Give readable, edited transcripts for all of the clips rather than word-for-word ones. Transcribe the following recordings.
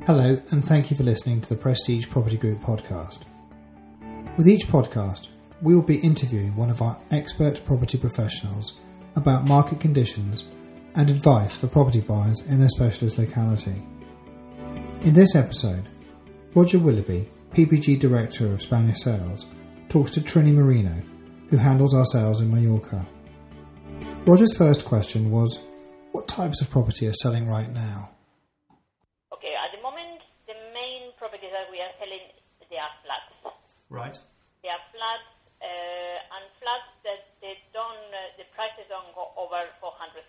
Hello, and thank you for listening to the Prestige Property Group podcast. With each podcast, we will be interviewing one of our expert property professionals about market conditions and advice for property buyers in their specialist locality. In this episode, Roger Willoughby, PPG Director of Spanish Sales, talks to Trini Marino, who handles our sales in Mallorca. Roger's first question was, what types of property are selling right now? Okay, at the moment, the main properties that we are selling, they are flats. Right. They are flats, and flats that they don't, the prices don't go over 400,000.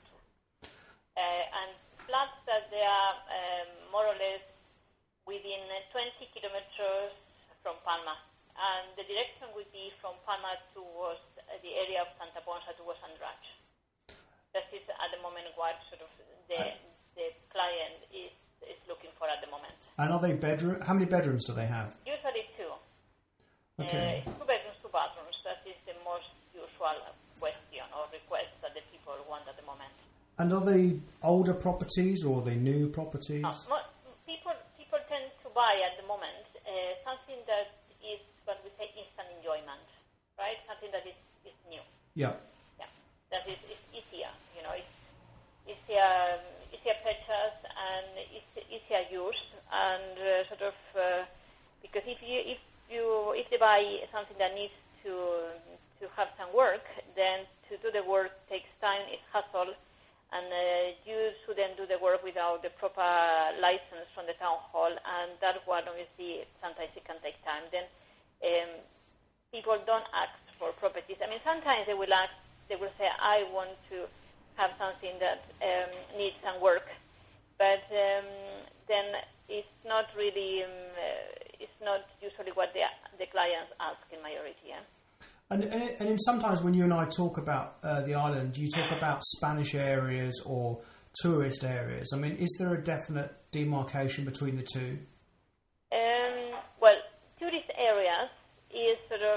And flats that they are more or less within 20 kilometers from Palma. And the direction would be from Palma towards the area of Santa Ponsa towards Andrach. That is at the moment what sort of the client is looking for at the moment. And are they how many bedrooms do they have? Usually two. Okay. 2 bedrooms, 2 bathrooms. That is the most usual question or request that the people want at the moment. And are they older properties or are they new properties? People tend to buy at the moment something that is what we say instant enjoyment, right? Something that is new. Yeah. Yeah. That is easier, it's easier purchase and it's easier use and because if they buy something that needs to have some work, then to do the work takes time, it's hassle, and you shouldn't do the work without the proper license from the town hall, and that one obviously sometimes it can take time. Then people don't ask for properties. I mean, sometimes they will say, I want to have something that needs some work, but then it's not really, it's not usually what the clients ask in majority. Yeah? And sometimes when you and I talk about the island, you talk about Spanish areas or tourist areas. I mean, is there a definite demarcation between the two? Well, tourist areas is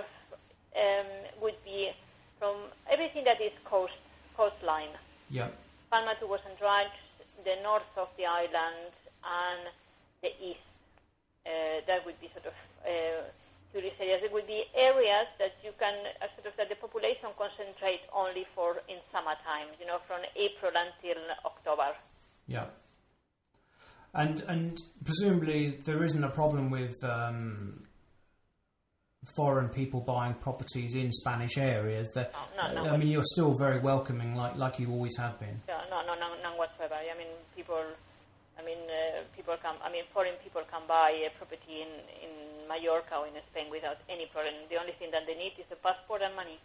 would be from everything that is coastline. Yeah. Palma towards Andrach, the north of the island, and the east. That would be tourist areas. It would be areas that you can that the population concentrates only for in summertime. From April until October. Yeah. And presumably there isn't a problem with foreign people buying properties in Spanish areas. That no. I mean, you're still very welcoming, like you always have been. Yeah, none whatsoever. I mean, people come. I mean, foreign people can buy a property in Mallorca or in Spain without any problem. The only thing that they need is a passport and money.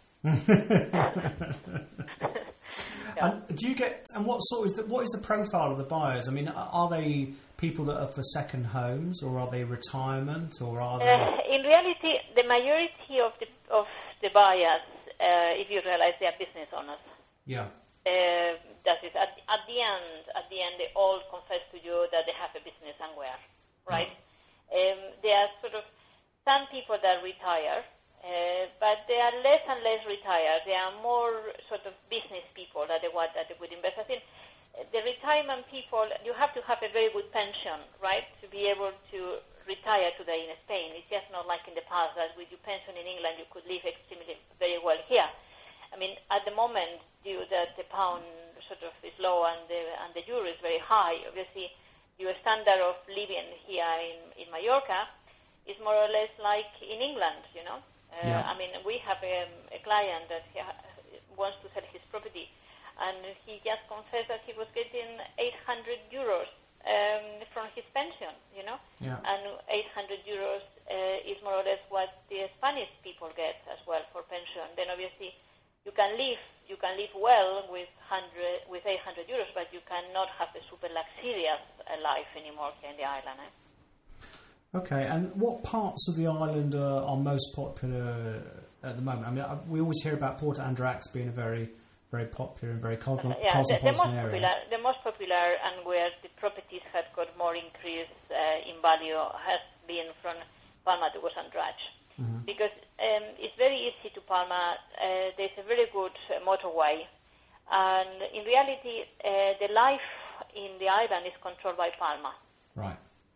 Yeah. And do you get? And what is the profile of the buyers? I mean, are they people that are for second homes, or are they retirement, or are they? In reality, the majority of the buyers, if you realize, they are business owners. Yeah. That is at the end, they all confess to you that they have a business somewhere, right? There are some people that retire, but they are less and less retired. They are more business people that they would invest. I think the retirement people, you have to have a very good pension, right, to be able to retire today in Spain. It's just not like in the past that with your pension in England you could live extremely very well here. I mean, at the moment, due that the pound is low and the euro is very high, obviously your standard of living here in Mallorca is more or less like in England, Yeah. I mean, we have a client that wants to sell his property, and he just confessed that he was getting 800 euros from his pension, Yeah. and 800 euros is more or less what the Spanish people get as well for pension. Then obviously you can live well with 800 euros, but you cannot have a super luxurious life anymore here in the island. Okay, and what parts of the island are most popular at the moment? I mean, we always hear about Porto Andrax being a very, very popular and very cosmopolitan area. The most popular and where the properties have got more increase in value has been from Palma to Andrach. Mm-hmm. Because it's very easy to Palma. There's a very good motorway, and in reality, the life in the island is controlled by Palma. Right.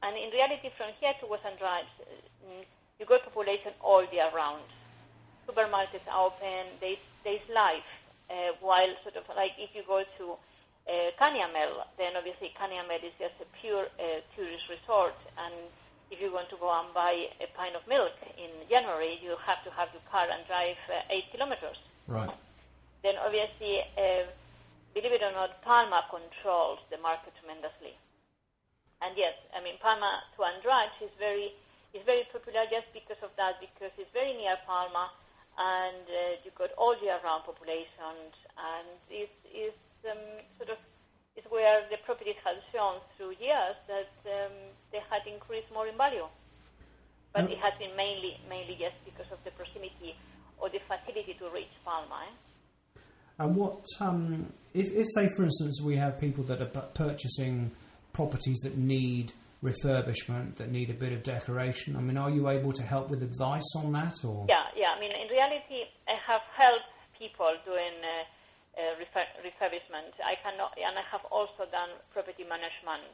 And in reality, from here to Western Drives, you got population all year round. Supermarkets are open, there's life. While sort of like if you go to Canyamel, then obviously Canyamel is just a pure tourist resort. And if you want to go and buy a pint of milk in January, you have to have your car and drive 8 kilometers. Right. Then obviously, believe it or not, Palma controls the market tremendously. And yes, I mean, Palma to Andrade is very popular just because of that, because it's very near Palma, and you've got all year-round populations, and it's where the properties have shown through years that they had increased more in value. But it has been mainly just because of the proximity or the facility to reach Palma. And what, if say, for instance, we have people that are purchasing properties that need refurbishment, that need a bit of decoration, I mean, are you able to help with advice on that? Or? Yeah. I mean, in reality, I have helped people doing refurbishment. I cannot, and I have also done property management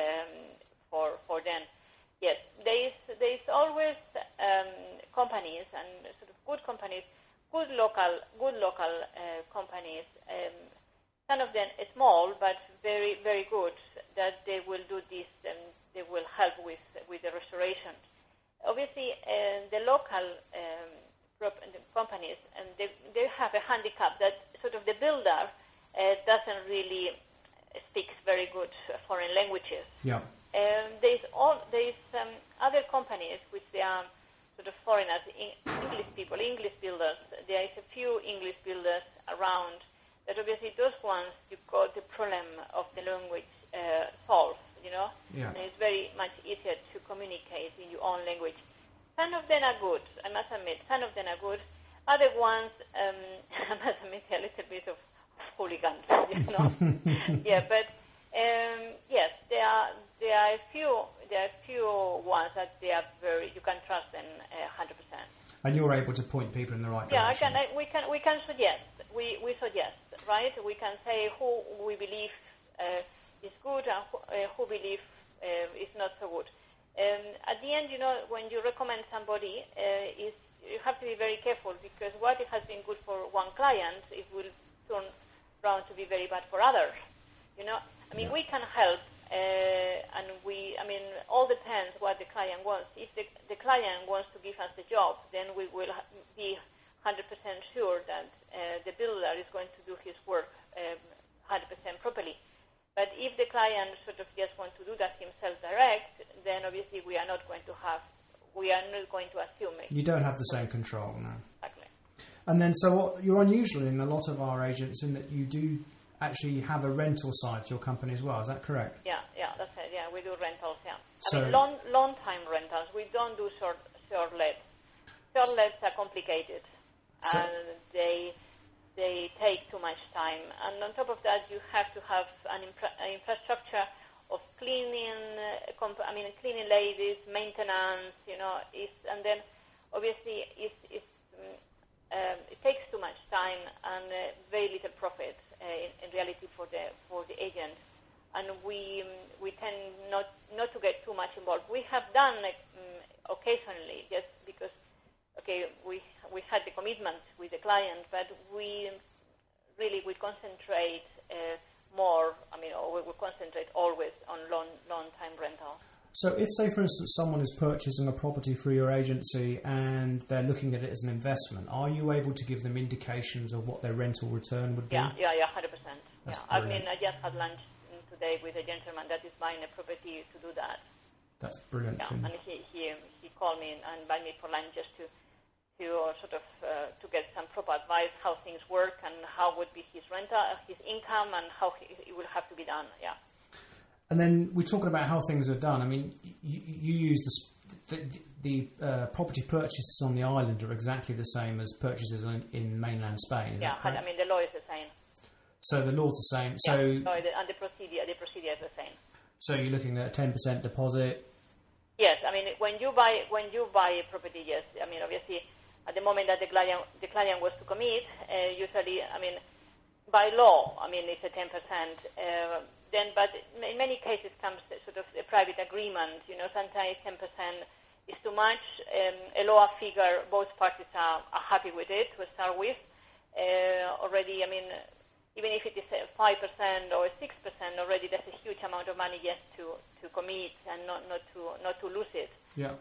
for them. Yes, there's always companies and sort of good companies, good local companies. Some of them are small, but very, very good, that they will do this and they will help with the restoration. Obviously, the local companies, and they have a handicap that sort of the builder doesn't really speak very good foreign languages. Yeah. There's other companies which they are sort of foreigners, English people, English builders. There is a few English builders around. That obviously those ones, you got the problem of the language solved, you know? Yeah. And it's very much easier to communicate in your own language. Some of them are good, I must admit. Some of them are good. Other ones, I must admit, a little bit of hooligans, you know? Yeah, but yes, there are a few ones that they are you can trust them 100%. And you're able to point people in the right direction. Yeah, we can suggest. We suggest, right? We can say who we believe is good and who believe is not so good. At the end, you know, when you recommend somebody, you have to be very careful, because what has been good for one client, it will turn around to be very bad for others. You know, I mean, we can help, and all depends what the client wants. If the client wants to give us the job, then we will be 100% sure that the builder is going to do his work 100% properly. But if the client sort of just wants to do that himself direct, then obviously we are not going to assume it. You don't have the same control now. Exactly. And then, so you're unusual in a lot of our agents in that you do actually have a rental side to your company as well. Is that correct? Yeah, that's it. Yeah, we do rentals. Yeah, So, I mean long time rentals. We don't do short lets. Short lets are complicated, and they take too much time. And on top of that, you have to have an infrastructure of cleaning ladies, maintenance. You know, and then obviously it takes too much time and very little profit in reality for the agent. And we tend not to get too much involved. We have done occasionally, just because we had the commitment with the client, but we concentrate more. I mean, or we concentrate always on long time rental. So if, say, for instance, someone is purchasing a property through your agency and they're looking at it as an investment, are you able to give them indications of what their rental return would be? Yeah, 100%. That's I mean, I just had lunch today with a gentleman that is buying a property to do that. That's brilliant. Yeah, and he called me and invited me for lunch just to to get some proper advice how things work and how would be his rental, his income, and how it will have to be done. Yeah. And then we're talking about how things are done. I mean, you use the property purchases on the island are exactly the same as purchases in mainland Spain. Is that correct? I mean the law is the same. So the law's the same. So and the procedure is the same. So you're looking at a 10% deposit. Yes, I mean when you buy a property, yes. I mean obviously at the moment that the client was to commit, usually, I mean by law, I mean it's a 10%. But in many cases comes sort of a private agreement Sometimes 10% is too much. A lower figure, both parties are happy with it to start with. Already, even if it is 5% or 6%, already that's a huge amount of money just to commit and not to lose it. Yeah.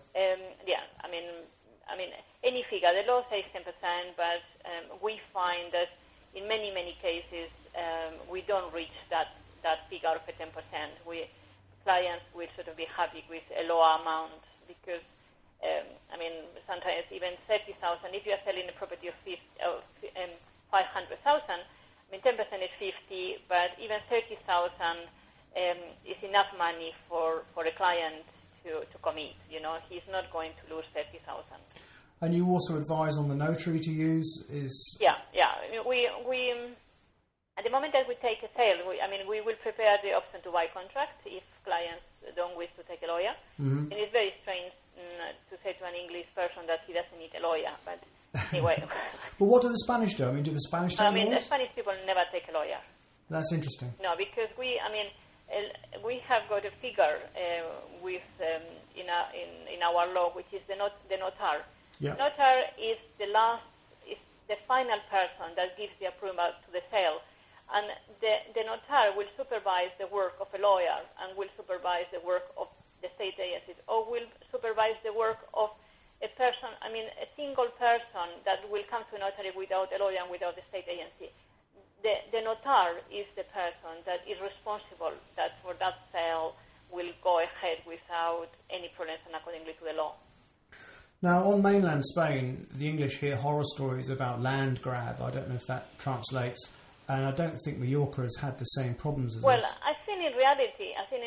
Any figure. The law says 10%, but we find that in many cases we don't reach that figure of 10%. Clients will sort of be happy with a lower amount because sometimes even 30,000. If you are selling a property of 500,000, 10% is 50, but even 30,000 is enough money for a client to commit. He's not going to lose 30,000. And you also advise on the notary to use is... Yeah. We at the moment that we take a sale, we will prepare the option to buy contract if clients don't wish to take a lawyer. Mm-hmm. And it's very strange to say to an English person that he doesn't need a lawyer, but anyway. But what do the Spanish do? Do the Spanish take lawyers? The Spanish people never take a lawyer. That's interesting. No, because we have got a figure with in our law, which is the notar. Yeah. Notar is the final person that gives the approval to the sale, and the notar will supervise the work of a lawyer and will supervise the work of the state agencies, or will supervise the work of a person. A single person that will come to a notary without a lawyer and without the state agency. The notar is the person that is responsible that for that sale will go ahead without any problems and accordingly to the law. Now, on mainland Spain, the English hear horror stories about land grab. I don't know if that translates, and I don't think Mallorca has had the same problems as Well, this. I think in reality,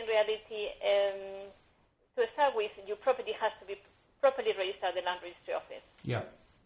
to start with, your property has to be properly registered at the land registry office. Yeah.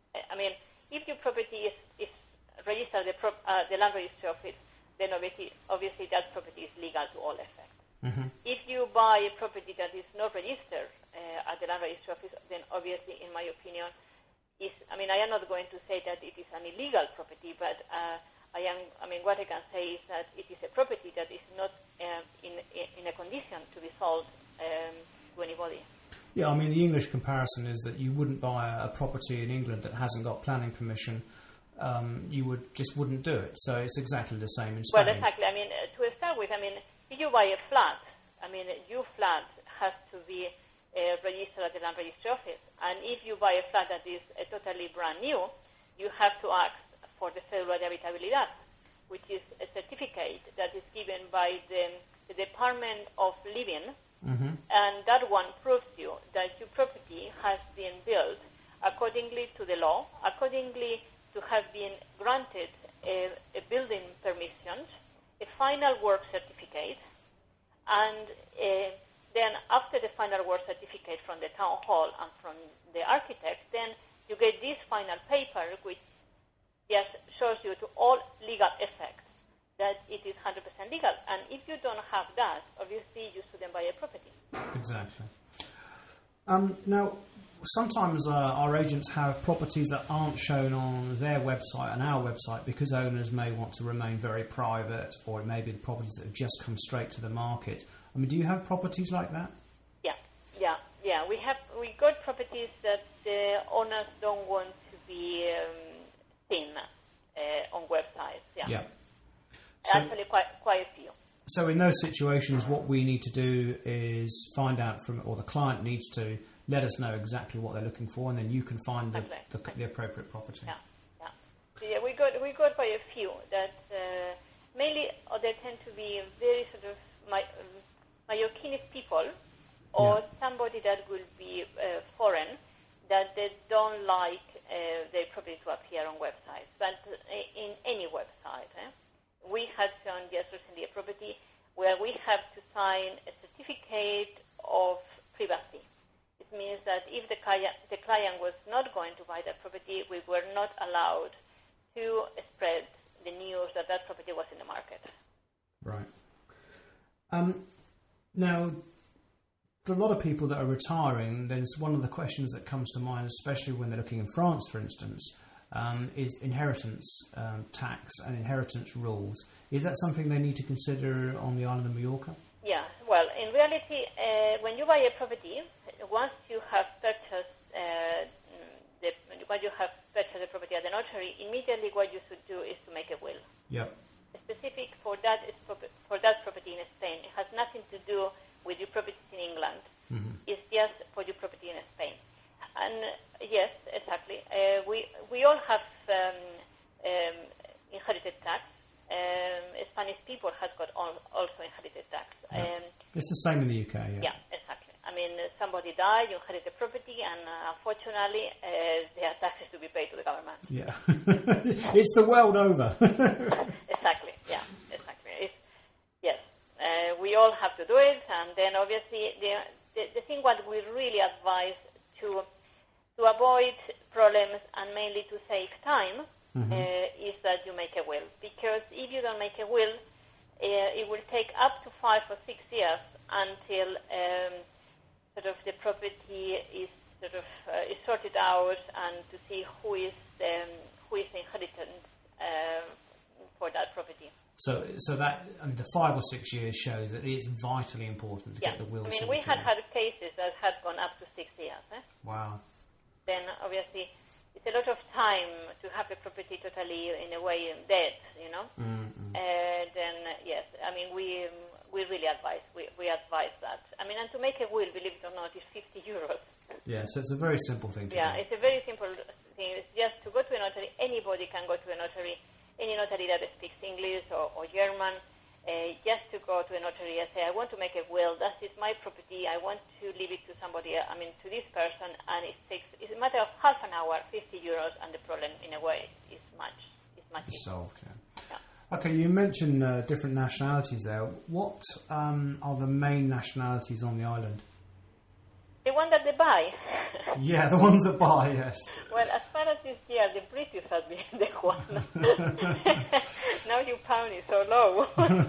If your property is registered at the land registry office, then obviously that property is legal to all effects. Mm-hmm. If you buy a property that is not registered at the land registry office, then obviously, in my opinion, I am not going to say that it is an illegal property, but what I can say is that it is a property that is not in a condition to be sold to anybody. Yeah, the English comparison is that you wouldn't buy a property in England that hasn't got planning permission. You wouldn't do it. So it's exactly the same in Spain. Well, exactly. To start with, if you buy a flat, your flat has to be registered at the land registry office. And if you buy a flat that is totally brand new, you have to ask for the cédula de habitabilidad, which is a certificate that is given by the Department of Living, mm-hmm. and that one proves you that your property has been built accordingly to the law, accordingly to have been granted a building permission, a final work certificate, and then after the final work certificate from the town hall and from the architect, then you get this final paper which just shows you to all legal effect that it is 100% legal. And if you don't have that, obviously you shouldn't buy a property. Exactly. Now, sometimes our agents have properties that aren't shown on their website and our website because owners may want to remain very private, or it may be the properties that have just come straight to the market. Do you have properties like that? Yeah. We got properties that the owners don't want to be seen on websites. Yeah. So, actually, quite a few. So in those situations, what we need to do is find out or the client needs to let us know exactly what they're looking for, and then you can find the appropriate property. Yeah, we got quite a few that mainly they tend to be very sort of Mallorquinish people, or somebody that will be foreign, that they don't like their property to appear on websites, but in any website. We had shown just recently a property where we have to sign a certificate of privacy. It means that if the client was not going to buy that property, we were not allowed to spread the news that property was in the market. Right. Now, for a lot of people that are retiring, there's one of the questions that comes to mind, especially when they're looking in France, for instance, is inheritance tax and inheritance rules. Is that something they need to consider on the island of Mallorca? Yeah. Well, in reality, when you buy a property, once you have purchased the property at the notary, immediately what you should do is to make a will. Yep. Specific for that property in Spain. It has nothing to do with your properties in England. Mm-hmm. It's just for your property in Spain. And yes, exactly. We all have inherited tax. Spanish people has got also inherited tax. Yeah. It's the same in the UK. Yeah, exactly. I mean, somebody died, you inherit the property, and unfortunately, there are taxes to be paid to the government. Yeah, it's the world over. Exactly. Yeah, exactly. Yes, we all have to do it, and then obviously the thing what we really advise to avoid problems and mainly to save time is that you make a will, because if you don't make a will, it will take up to 5 or 6 years until the property is is sorted out, and to see who is the inheritance for that property. So that the 5 or 6 years shows that it's vitally important to get the will sorted. I mean, we had cases that had gone up to 6 years. Wow. Then obviously it's a lot of time to have the property totally in a way dead, you know. Mm-hmm. Then yes, I mean we really advise advise that. I mean, and to make a will, believe it or not, is €50. Yeah, so it's a very simple thing to do. Yeah, it's a very simple thing. It's just to go to a notary. Anybody can go to a notary. Any notary that speaks English or German, just to go to a notary and say, I want to make a will, that is my property, I want to leave it to somebody, to this person, and it's a matter of half an hour, €50, and the problem, in a way, is much It's solved, yeah. Yeah. Okay, you mentioned different nationalities there. What are the main nationalities on the island? The one that they buy. Yeah, the ones that buy, yes. Well, as far as this year, the British have been the one. Now your pound is so low.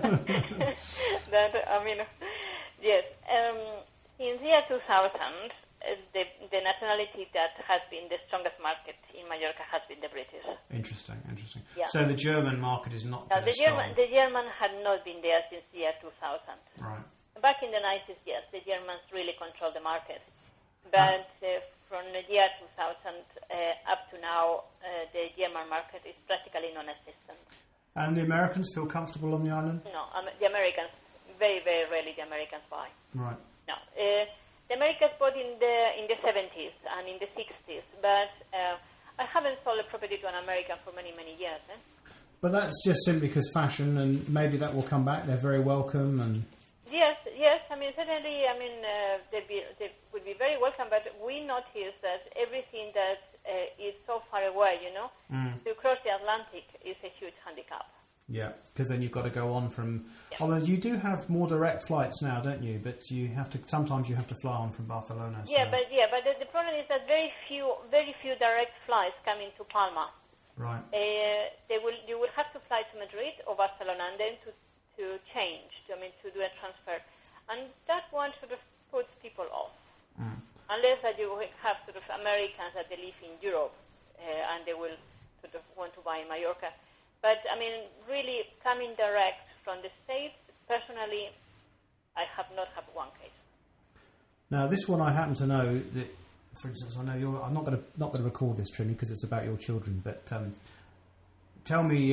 That, yes. Since year 2000, the nationality that has been the strongest market in Mallorca has been the British. Interesting. Yeah. So the German market is not the German had not been there since year 2000. Right. Back in the 90s, yes, the Germans really controlled the market. But from the year 2000 up to now, the German market is practically non-existent. And the Americans feel comfortable on the island? No, the Americans, very, very rarely the Americans buy. Right. No. The Americans bought in the 70s and in the 60s, but I haven't sold a property to an American for many, many years. But that's just simply because fashion, and maybe that will come back. They're very welcome and... Yes. Certainly, they would be very welcome, but we notice that everything that is so far away, to cross the Atlantic is a huge handicap. Yeah, because then you've got to go on from... Yeah. Although you do have more direct flights now, don't you? But sometimes you have to fly on from Barcelona. So. Yeah, but the problem is that very few direct flights come into Palma. Right. You will have to fly to Madrid or Barcelona and then to change, to do a transfer. And that one puts people off. Unless that you have Americans that they live in Europe and they will want to buy in Mallorca. But, really coming direct from the States, personally, I have not had one case. Now, this one I happen to know that, for instance, I know I'm not going to record this, Trini, because it's about your children, but tell me...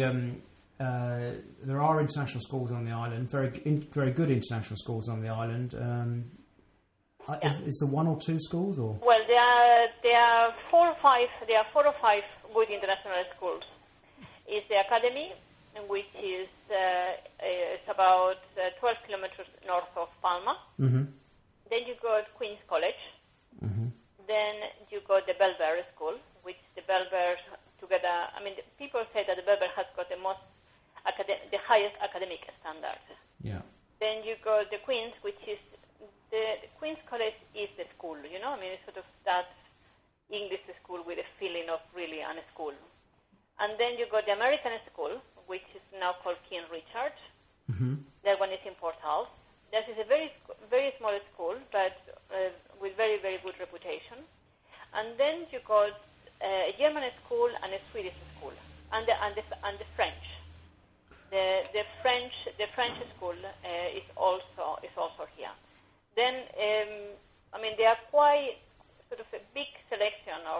there are international schools on the island, very good international schools on the island. Is there 1 or 2 schools, or? Well, there are 4 or 5. There are 4 or 5 good international schools. It's the academy, which is it's about 12 kilometers north of Palma. Mm-hmm. Then you go to Queen's College. Mm-hmm. Then you go to the Belvedere School, which the Belvedere together. People say that the Belvedere has got the highest academic standards. Yeah. Then you go to the Queen's, which is the Queen's College is the school, it's that English school with a feeling of really a school. And then you go to the American school, which is now called King Richard. Mm-hmm. That one is in Port House. That is a very, very small school, but with very, very good reputation. And then you go a German school and a Swedish school, and the French. The French school is also here. Then there are quite sort of a big selection of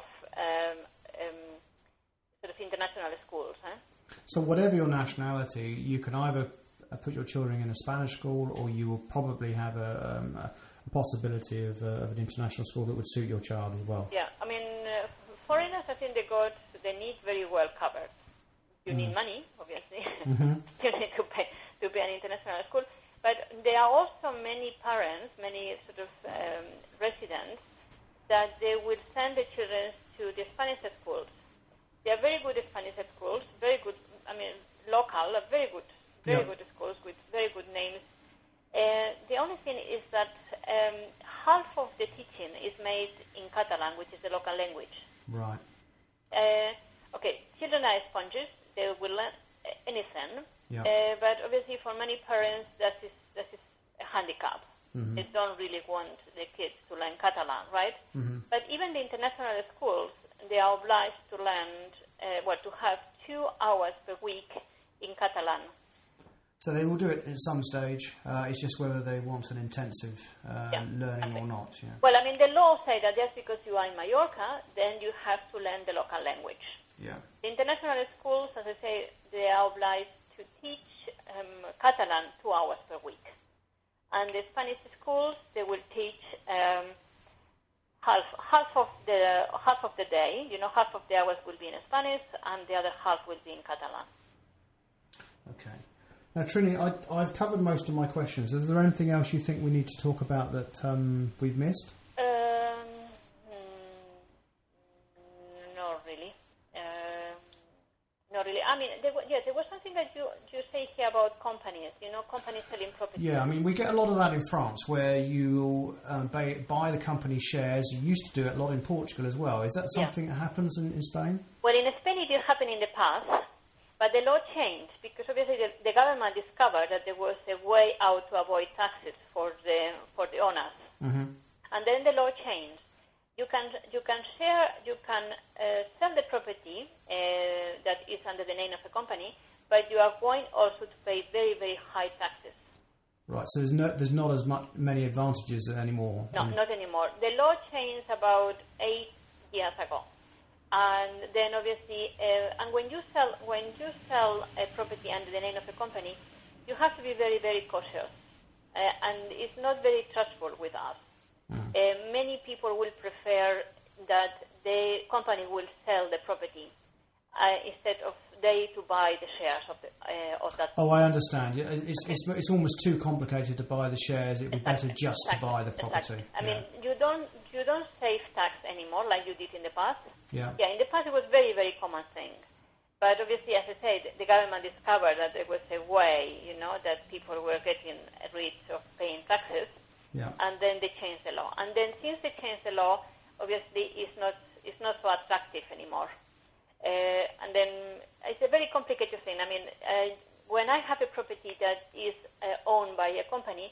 sort of international schools. So whatever your nationality, you can either put your children in a Spanish school, or you will probably have a possibility of an international school that would suit your child as well. Yeah, foreigners, I think they need very well covered. You need money, obviously. Mm-hmm. You need to pay an international school. But there are also many parents, many sort of residents, that they will send the children to the Spanish schools. They are very good Spanish schools, very good, local, very good schools with very good names. The only thing is that half of the teaching is made in Catalan, which is the local language. Right. Children are sponges. They will learn anything. Yeah. But obviously for many parents, that is a handicap. Mm-hmm. They don't really want the kids to learn Catalan, right? Mm-hmm. But even the international schools, they are obliged to learn, to have 2 hours per week in Catalan. So they will do it at some stage. It's just whether they want an intensive learning or not. Yeah. Well, the law says that just because you are in Mallorca, then you have to learn the local language. Yeah. The international schools, as I say, they are obliged to teach Catalan 2 hours per week. And the Spanish schools, they will teach half of the day. Half of the hours will be in Spanish, and the other half will be in Catalan. Okay. Now, Trini, I've covered most of my questions. Is there anything else you think we need to talk about that we've missed? Not really. There was something that you say here about companies. Companies selling property. Yeah, we get a lot of that in France, where you buy the company shares. You used to do it a lot in Portugal as well. Is that something that happens in Spain? Well, in Spain it did happen in the past, but the law changed because obviously the government discovered that there was a way out to avoid taxes for the owners, mm-hmm. and then the law changed. You can sell the property that is under the name of a company, but you are going also to pay very, very high taxes. Right. So there's not as many advantages anymore. No, not anymore. The law changed about 8 years ago, and then obviously, and when you sell a property under the name of a company, you have to be very, very cautious, and it's not very trustful with us. Many people will prefer that the company will sell the property instead of they to buy the shares of that. Oh, I understand. It's almost too complicated to buy the shares. It would be better just to buy the property. Exactly. You don't save tax anymore like you did in the past. Yeah. Yeah, in the past it was a very, very common thing. But obviously, as I said, the government discovered that there was a way, that people were getting rid of paying taxes. Yeah. And then they changed the law. And then since they changed the law, obviously it's not so attractive anymore. And then it's a very complicated thing. When I have a property that is owned by a company,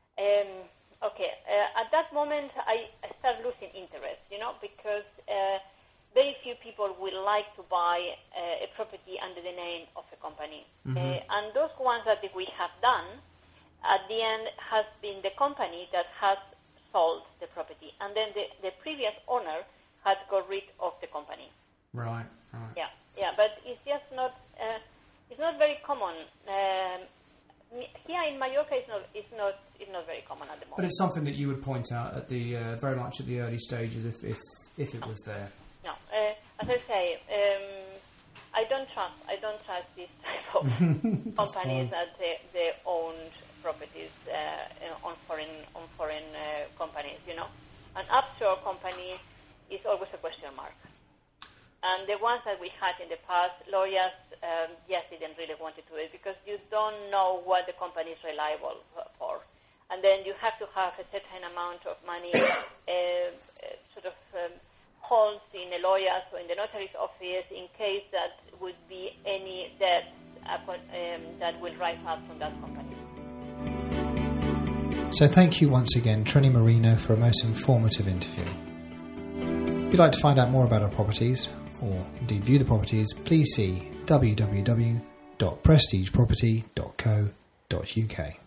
at that moment I start losing interest, because very few people would like to buy a property under the name of a company. Mm-hmm. And those ones that we have done, at the end, has been the company that has sold the property, and then the previous owner had got rid of the company. Right. Yeah, but it's just not. It's not very common. Here in Mallorca, it's not very common at the moment. But it's something that you would point out at the very much at the early stages, if it was there. No, as I say, I don't trust this type of companies that they own properties on foreign companies, An offshore company is always a question mark. And the ones that we had in the past, lawyers didn't really want to do it because you don't know what the company is reliable for. And then you have to have a certain amount of money holds in the lawyers or in the notary's office in case that would be any debt that will rise up from that company. So thank you once again, Trini Marino, for a most informative interview. If you'd like to find out more about our properties, or indeed view the properties, please see www.prestigeproperty.com. www.prestigeproperty.co.uk.